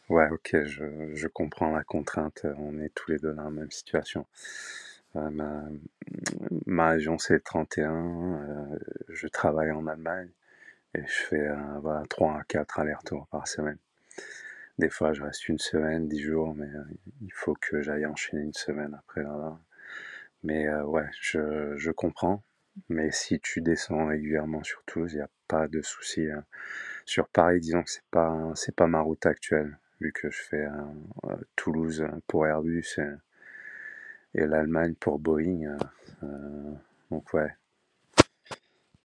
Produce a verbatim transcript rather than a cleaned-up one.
Ouais, OK, je je comprends la contrainte, heu, on est tous les deux dans la même situation. Heu, ma ma région, c'est le trente et un, heu, je travaille en Allemagne et je fais, heu, voilà trois à quatre allers-retours par semaine. Des fois, je reste une semaine, dix jours, mais heu, il faut que j'aille enchaîner une semaine après là-bas. Mais heu, ouais, je je comprends, mais si tu descends régulièrement sur Toulouse, il y a pas de souci, heu. Sur Paris, disons que c'est pas c'est pas ma route actuelle, vu que je fais, heu heu, Toulouse, heu, pour Airbus et et l'Allemagne pour Boeing, heu heu, donc ouais.